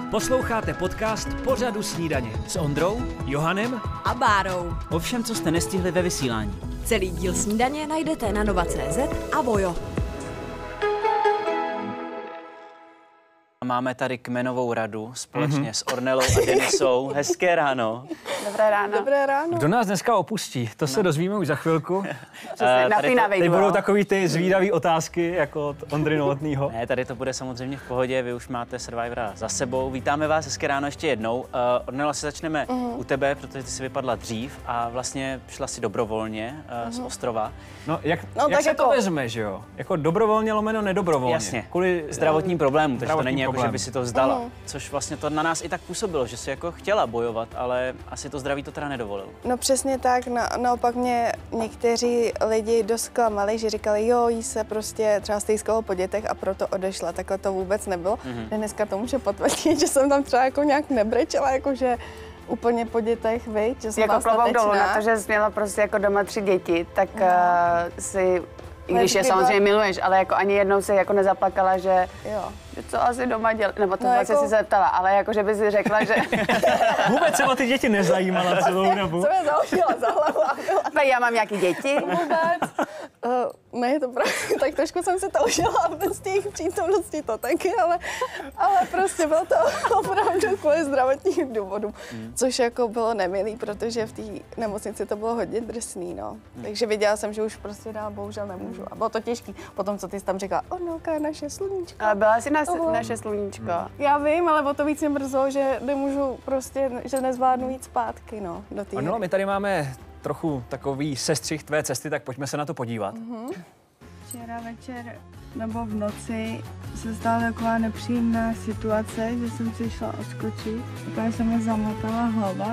Posloucháte podcast Pořadu snídaně s Ondrou, Johanem a Bárou. O všem, co jste nestihli ve vysílání. Celý díl snídaně najdete na nova.cz a Vojo. Máme tady kmenovou radu společně s Ornelou a Denisou. Hezké ráno. Dobré ráno. Dobré ráno. Kdo nás dneska opustí? To se dozvíme už za chvilku. Napínavý budou takový ty zvídavý otázky, jako od Ondry Novotnýho. Ne, tady to bude samozřejmě v pohodě, vy už máte Survivora za sebou. Vítáme vás, hezké ráno ještě jednou. Ornela, si začneme u tebe, protože ty si vypadla dřív a vlastně šla si dobrovolně z ostrova. No, jak se to vezme, že jo? Jako dobrovolně lomeno nedobrovolně. Jasně, kvůli zdravotním problémům, takže to není problém. jako, že by si to vzdala. Což vlastně to na nás i tak působilo, že si jako chtěla bojovat, ale asi to zdraví to teda nedovolilo. No přesně tak, naopak mě někteří lidi dost zklamali, že říkali, jo, jí se prostě třeba stýskalo po dětech a proto odešla. Takhle to vůbec nebylo. Dneska to může potvrdit, že jsem tam třeba jako nějak nebrečela, jakože úplně po dětech, viď, že jsem jako klobouk dolů na to, statečná. že jsi měla prostě jako doma 3 děti, tak si, i když je Kdyby samozřejmě miluješ, ale jako ani jednou si jako nezaplakala, že Jo. co asi doma dělá, nebo to vlastně jako- si zeptala, ale jako, že by si řekla, že Vůbec se o ty děti nezajímala celou dobu. Jsem je založila za hlavu a byla já mám nějaký děti. vůbec. Ne, to právě, tak trošku jsem se to užila bez těch přítomností to taky, ale prostě bylo to opravdu kvůli zdravotním důvodům, což jako bylo nemilý, protože v té nemocnici to bylo hodně drsný, no. Takže viděla jsem, že už prostě dál bohužel nemůžu a bylo to těžký. Potom, co ty jsi tam říkala, Ornelka je naše sluníčko. Ale byla jsi naše sluníčko. Já vím, ale o to víc mě mrzelo, že nemůžu prostě, že nezvládnu jít zpátky, no, do té Ornelo, my tady máme trochu takový sestřih tvé cesty, tak pojďme se na to podívat. Včera večer nebo v noci se stala taková nepříjemná situace, že jsem si šla odskočit, úplně se mi zamotala hlava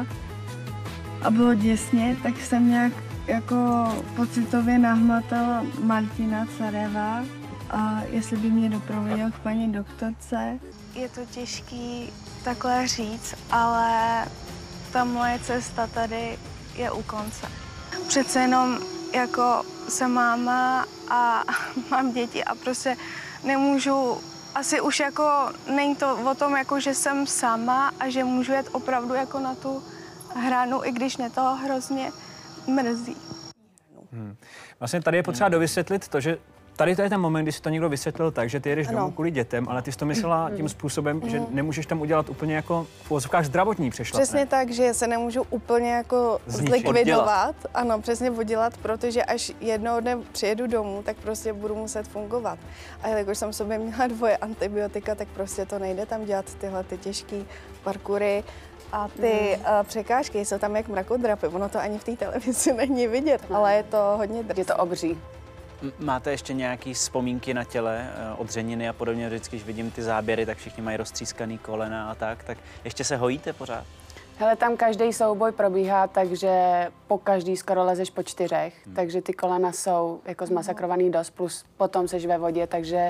a bylo děsně, tak jsem nějak jako pocitově nahmatala Martina Careva a jestli by mě doprovodil k paní doktorce. Je to těžký takhle říct, ale ta moje cesta tady je u konce. Přece jenom jako jsem máma a mám děti a prostě nemůžu, asi už jako není to o tom, jako že jsem sama a že můžu jet opravdu jako na tu hranu, i když mě to hrozně mrzí. Vlastně tady je potřeba dovysvětlit to, že tady to je ten moment, kdy si to někdo vysvětlil tak, že ty jedeš domů kvůli dětem, ale ty jsi to myslela tím způsobem, že nemůžeš tam udělat úplně jako v uvozovkách zdravotní přešlap. Přesně tak, že se nemůžu úplně jako zlikvidovat, ano, přesně oddělat, protože až jednoho dne přijedu domů, tak prostě budu muset fungovat. A jelikož jsem v sobě měla 2 antibiotika, tak prostě to nejde tam dělat tyhle ty těžké parkoury. A ty překážky jsou tam jak mrakodrapy, ono to ani v té televizi není vidět, ale je to hodně drsné. Je to obří. Máte ještě nějaký vzpomínky na těle, odřeniny a podobně? Vždycky, když vidím ty záběry, tak všichni mají roztřískaný kolena a tak ještě se hojíte pořád? Hele, tam každý souboj probíhá, takže po každý skoro lezeš po 4, takže ty kolena jsou jako zmasakrovaný dost, plus potom seš ve vodě, takže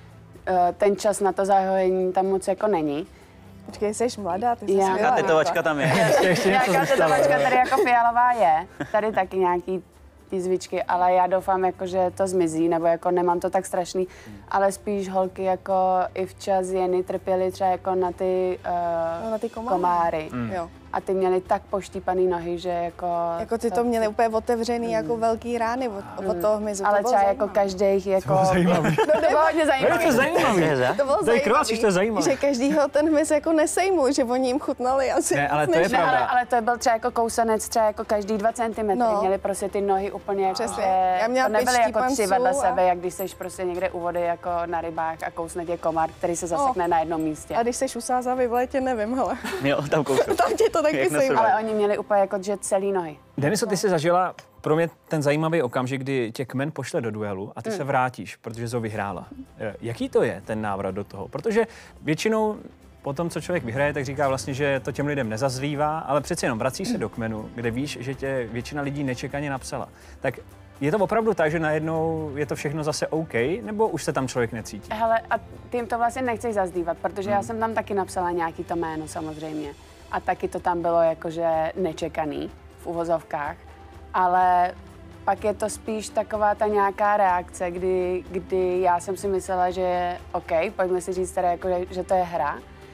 ten čas na to zahojení tam moc jako není. Počkej, jsi mladá, ty jsi Já. skvělá. Tetovačka tam je. Nějaká tetovačka tady jako fialová je, tady taky nějaký ty zvíčky, ale já doufám, jako, že to zmizí, nebo jako nemám to tak strašný, ale spíš holky jako i včas Jeny trpěly třeba jako na ty, na ty komáry. Jo. A ty měly tak poštípaný nohy, že jako... Jako ty to měly úplně otevřený, jako velký rány od toho hmyzu. Ale to bylo třeba zajímavé. jako každých jako... To zajímavý. No, to bylo hodně zajímavé. To je zajímavý. To bylo Tady krvácíš, to je zajímavé. že každýho ten hmyz jako nesejmul, že oni jim chutnali asi. Ne, ale to je Ne, pravda. ale to byl třeba jako kousenec, třeba jako každý 2 centimetry. No. Měli prostě ty nohy úplně jako, Přesně. že Já měla to nebyly 5 jako 3 štípanců vedle a- sebe, jak když seš prostě někde u vody jako na rybách a kousne tě komár, který se zasekne na jednom místě. A když jsi usázavý v létě, nevím, hele. Jo, tam koukám. Tam tě to taky Jak na sejme. sebe. Ale oni měli úplně jako, že celý nohy. Deniso, ty jsi zažila pro mě ten zajímavý okamžik, kdy tě kmen pošle do duelu a ty se vrátíš, protože jsi ho vyhrála. Jaký to je, ten návrat do toho? Protože většinou po tom, co člověk vyhraje, tak říká vlastně, že to těm lidem nezazlívá, ale přeci jenom vracíš se do kmenu, kde víš, že tě většina lidí nečekaně napsala. Tak je to opravdu tak, že najednou je to všechno zase OK, nebo už se tam člověk necítí? Hele, a ty jim to vlastně nechceš zazdívat, protože já jsem tam taky napsala nějaký to jméno samozřejmě. A taky to tam bylo jakože nečekaný v uvozovkách. Ale pak je to spíš taková ta nějaká reakce, kdy já jsem si myslela, že OK, pojďme si říct teda jako, že to je hra.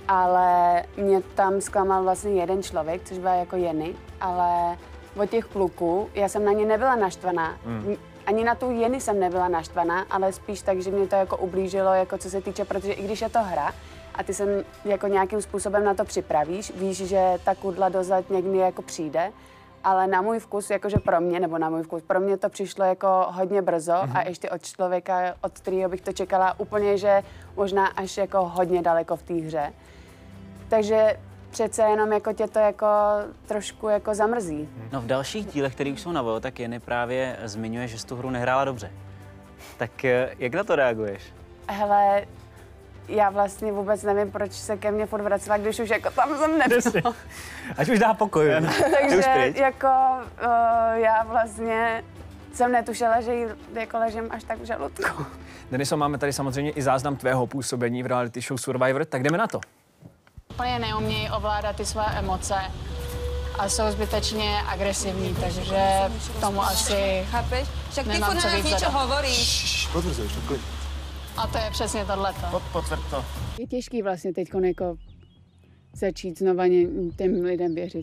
ale mě tam zklamal vlastně jeden člověk, což byla jako Jenny, ale od těch kluků, já jsem na ně nebyla naštvaná. Ani na tu Jenny jsem nebyla naštvaná, ale spíš tak, že mě to jako ublížilo, jako co se týče, protože i když je to hra a ty se jako nějakým způsobem na to připravíš, víš, že ta kudla dozad někdy jako přijde, ale na můj vkus, jakože pro mě, nebo na můj vkus, pro mě to přišlo jako hodně brzo a ještě od člověka, od kterého bych to čekala úplně, že možná až jako hodně daleko v té hře. Takže přece jenom jako tě to jako trošku jako zamrzí. No v dalších dílech, které už jsou na VO, tak Jenny právě zmiňuje, že jsi tu hru nehrála dobře. Tak jak na to reaguješ? Hele, já vlastně vůbec nevím, proč se ke mně furt vracela, když už jako tam jsem nebyla. Ať už dá pokoj. Takže jako já vlastně jsem netušila, že jí jako ležím až tak v žaludku. Deniso, máme tady samozřejmě i záznam tvého působení v reality show Survivor, tak jdeme na to. Úplně neumějí ovládat ty své emoce a jsou zbytečně agresivní, takže tomu asi Chápeš? Však ty nemám furt co na nás víc něco dodat. hovoríš. Potvrzuješ to, klid. A to je přesně tohleto. Potvrď to. Je těžký vlastně teď jako začít znova těm lidem věřit.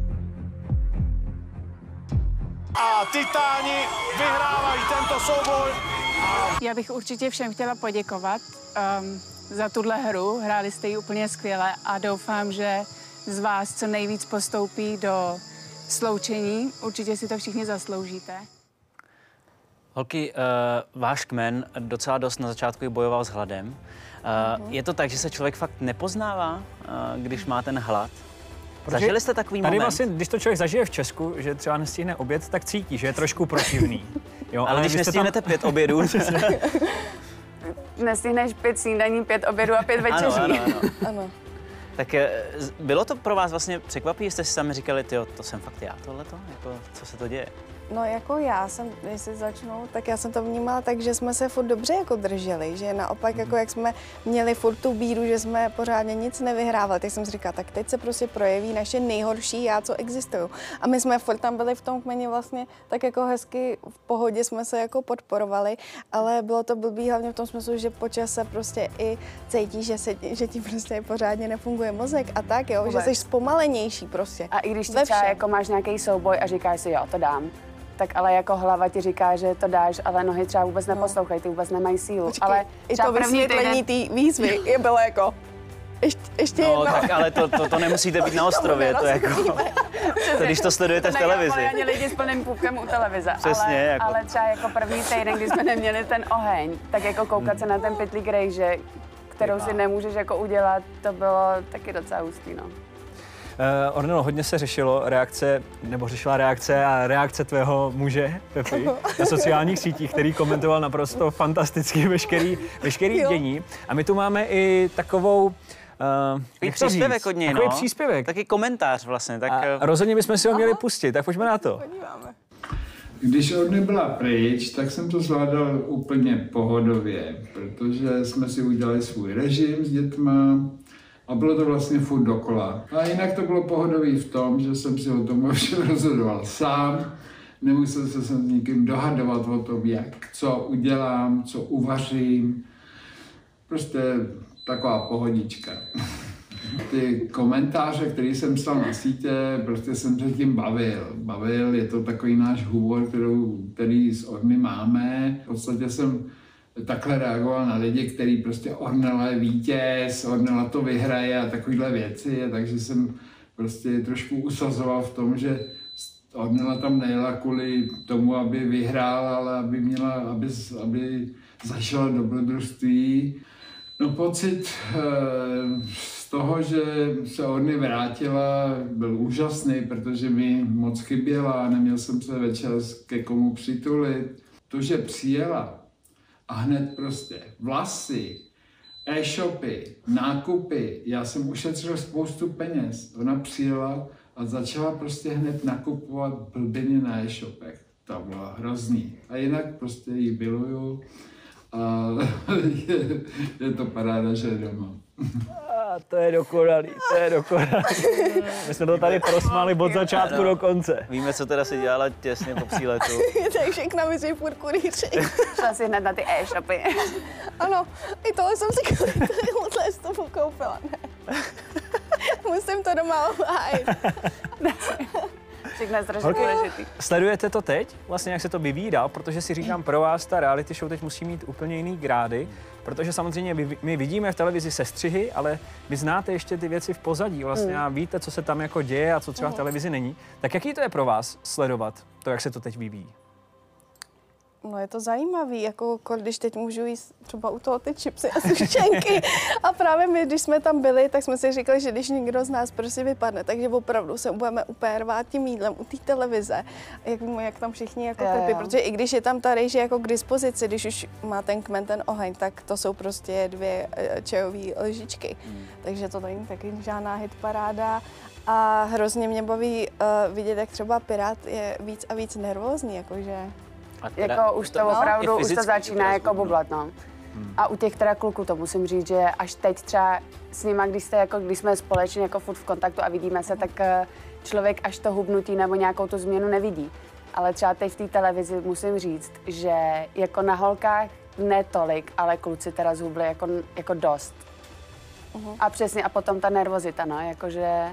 A Titáni vyhrávají tento souboj. Já bych určitě všem chtěla poděkovat za tuhle hru. Hráli jste ji úplně skvěle a doufám, že z vás co nejvíc postoupí do sloučení. Určitě si to všichni zasloužíte. Holky, váš kmen docela dost na začátku i bojoval s hladem. Je to tak, že se člověk fakt nepoznává, když má ten hlad? Zažili jste takový tady moment? vlastně, když to člověk zažije v Česku, že třeba nestihne oběd, tak cítí, že je trošku protivný. Jo, ale když nestihnete 5 obědů. Nestihneš 5 snídaní, 5 obědů a 5 večeří. Ano. Tak bylo to pro vás vlastně překvapivé, jste si sami říkali, tyjo, to jsem fakt já tohleto? Jako, co se to děje? No jako já jsem, jestli začnu, tak já jsem to vnímala tak, že jsme se furt dobře jako drželi, že naopak jako jak jsme měli furt tu bídu, že jsme pořádně nic nevyhrávali, tak jsem si říkala, tak teď se prostě projeví naše nejhorší já, co existují. A my jsme furt tam byli v tom kmeni vlastně tak jako hezky v pohodě jsme se jako podporovali, ale bylo to blbý hlavně v tom smyslu, že po čase prostě i cítíš, že ti prostě pořádně nefunguje mozek a tak, jo, Vůbec. že jsi zpomalenější prostě. A i když ty třeba jako máš nějaký souboj a říkáš si, jo, to dám, tak ale jako hlava ti říká, že to dáš, ale nohy třeba vůbec neposlouchají, ty vůbec nemají sílu. Počkej, ale i to vysvětlení té výzvy je bylo jako ještě No, jedno. tak ale to nemusíte být na ostrově, to jako, to když to sledujete v televizi. To ani lidi s plným půvkem u televize, Přesně, jako. ale třeba jako první týden, kdy jsme neměli ten oheň, tak jako koukat se na ten pytlík rejže, kterou si nemůžeš jako udělat, to bylo taky docela hustý, no. Ornelo, hodně se řešila reakce a reakce tvého muže, Pepi, na sociálních sítích, který komentoval naprosto fantasticky veškerý dění. A my tu máme i takovou Příspěvek od něj, takový no. příspěvek. Taky komentář vlastně. Tak, A rozhodně bychom si ho měli pustit, tak pojďme na to. Když Orny byla pryč, tak jsem to zvládal úplně pohodově, protože jsme si udělali svůj režim s dětma a bylo to vlastně furt dokola. A jinak to bylo pohodový v tom, že jsem si o tom všem rozhodoval sám, nemusel se s nikým dohadovat o tom, co udělám, co uvařím. Prostě taková pohodička. Ty komentáře, které jsem psal na sítě, prostě jsem se tím bavil. Je to takový náš humor, který s Orny máme. V podstatě jsem takhle reagoval na lidi, který prostě Ornella je vítěz, Ornella to vyhraje a takovýhle věci. Takže jsem prostě trošku usazoval v tom, že Ornella tam nejela kvůli tomu, aby vyhrála, ale aby zašla dobrodružství. No pocit z toho, že se Orny vrátila, byl úžasný, protože mi moc chyběla, neměl jsem se večer ke komu přitulit. To, že přijela a hned prostě vlasy, e-shopy, nákupy, já jsem ušetřil spoustu peněz. Ona přijela a začala prostě hned nakupovat blbiny na e-shopech. To bylo hrozný. A jinak prostě ji miluju. A je to paráda, že je doma. A to je dokonalý. My jsme to tady prosmáli od začátku do konce. Víme, co teda si dělala těsně po příletu. Takže k nám si furt kurýři. Šla si hned na ty e-shopy. Ano, i tohle jsem si koupila, to koupila, ne. Musím to doma obhájit. Všechno je strašně důležitý. Sledujete to teď, vlastně jak se to vyvíjí dál, protože si říkám, pro vás ta reality show teď musí mít úplně jiný grády, protože samozřejmě my vidíme v televizi sestřihy, ale vy znáte ještě ty věci v pozadí vlastně a víte, co se tam jako děje a co třeba v televizi není. Tak jaký to je pro vás sledovat to, jak se to teď vyvíjí? No je to zajímavý, jako když teď můžu jíst třeba u toho ty chipsy a sušenky. A právě my, když jsme tam byli, tak jsme si říkali, že když někdo z nás prostě vypadne, takže opravdu se budeme úplně rvát tím jídlem u té televize. Jak tam všichni jako trpí, protože i když je tam ta rejže jako k dispozici, když už má ten kmen ten oheň, tak to jsou prostě 2 čajové lžičky. Takže to není taky žádná hitparáda. A hrozně mě baví vidět, jak třeba Pirát je víc a víc nervózní, jakože... Jako už to opravdu, už to začíná jako bublat, no. A u těch teda kluků to musím říct, že až teď třeba s nima, když jsme společně jako furt v kontaktu a vidíme se, tak člověk až to hubnutí nebo nějakou tu změnu nevidí. Ale třeba teď v té televizi musím říct, že jako na holkách ne tolik, ale kluci teda zhubli jako dost. A přesně, a potom ta nervozita, no, jakože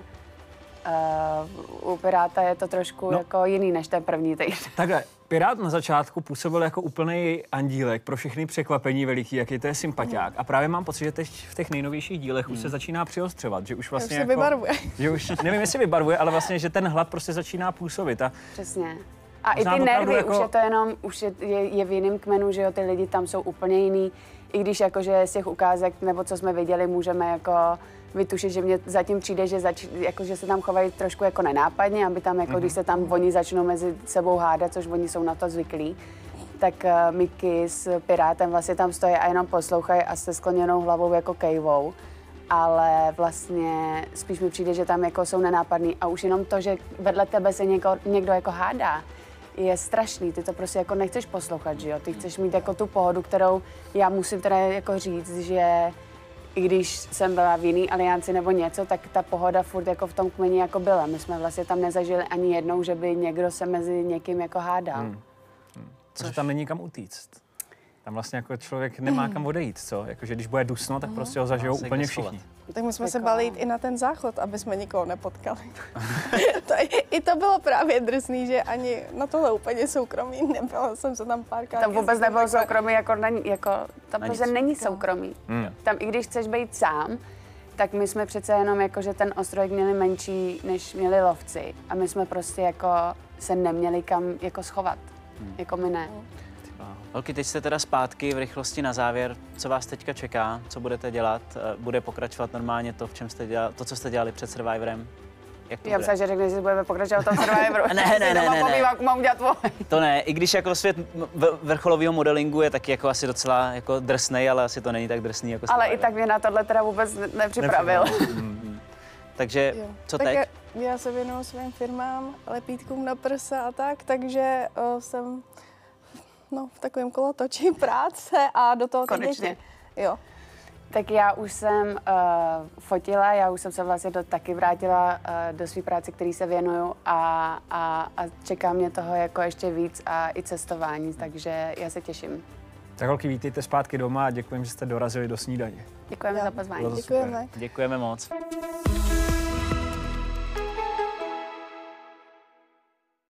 u Piráta je to trošku jako jiný než ten první týden. Takhle, Pirát na začátku působil jako úplný andílek pro všechny překvapení veliký, jaký to je sympatiák. A právě mám pocit, že teď v těch nejnovějších dílech už se začíná přiostřovat, že už vlastně už se vybarvuje. Že už, nevím, jestli vybarvuje, ale vlastně, že ten hlad prostě začíná působit. Přesně. A i ty nervy, jako... už je to jenom, už je v jiném kmenu, že jo, ty lidi tam jsou úplně jiný. I když jakože z těch ukázek, nebo co jsme viděli, můžeme jako vytušit, že mně zatím přijde, že se tam chovají trošku jako nenápadně, aby tam, jako když se tam oni začnou mezi sebou hádat, což oni jsou na to zvyklí, tak Mickey s Pirátem vlastně tam stojí a jenom poslouchají a se skloněnou hlavou jako kejvou. Ale vlastně spíš mi přijde, že tam jako jsou nenápadný a už jenom to, že vedle tebe se někdo jako hádá, je strašný. Ty to prostě jako nechceš poslouchat, že jo? Ty chceš mít jako tu pohodu, kterou já musím teda jako říct, že i když jsem byla v jiný alianci nebo něco, tak ta pohoda furt jako v tom kmeni jako byla. My jsme vlastně tam nezažili ani jednou, že by někdo se mezi někým jako hádal. Což tam není kam utíct. Tam vlastně jako člověk nemá kam odejít, co? Jakože když bude dusno, tak prostě ho zažijou úplně všichni. Tak my jsme se báli jít i na ten záchod, aby jsme nikoho nepotkali. I to bylo právě drsný, že ani na tohle úplně soukromí nebylo. Jsem se tam párkrát... Tam vůbec nebylo soukromí, tam prostě není soukromí. Tam i když chceš být sám, tak my jsme přece jenom jako, že ten ostrůvek měli menší, než měli lovci. A my jsme prostě jako se neměli kam jako schovat. Jako my ne. Holky, teď jste teda zpátky v rychlosti na závěr. Co vás teďka čeká? Co budete dělat? Bude pokračovat normálně to, co jste dělali před Survivorem? Jak to já myslím, že řekneš, že budeme pokračovat v tom Survivoru. Ne. Mám udělat To ne, i když jako svět vrcholového modelingu je taky jako asi docela jako drsnej, ale asi to není tak drsný jako Survivor. Ale i tak mě na tohle teda vůbec nepřipravil. Takže co teď? Já se věnuju svým firmám, lepítkům na prsa a tak, takže jsem v takovém kolotočí práce a do toho konečně. Děti. Jo. Tak já už jsem fotila, já už jsem se vlastně taky vrátila do své práce, který se věnuju a čeká mě toho jako ještě víc a i cestování, takže já se těším. Tak holky, vítejte zpátky doma a děkujeme, že jste dorazili do snídaně. Děkujeme za pozvání. Děkujeme. Děkujeme moc.